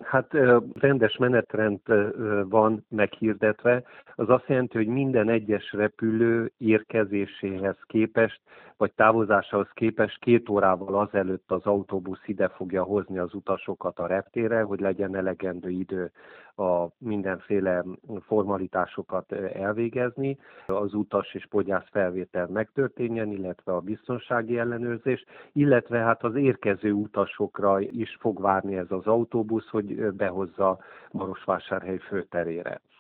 Hát rendes menetrend van meghirdetve, az azt jelenti, hogy minden egyes repülő érkezéséhez képest, vagy távozásához képest 2 órával azelőtt az autóbusz ide fogja hozni az utasokat a reptérre, hogy legyen elegendő idő a mindenféle formalitásokat elvégezni, az utas és podgyász felvétel megtörténjen, illetve a biztonsági ellenőrzés, illetve hát az érkező utasokra is fog várni ez az autóbusz, hogy behozza Marosvásárhely főterére.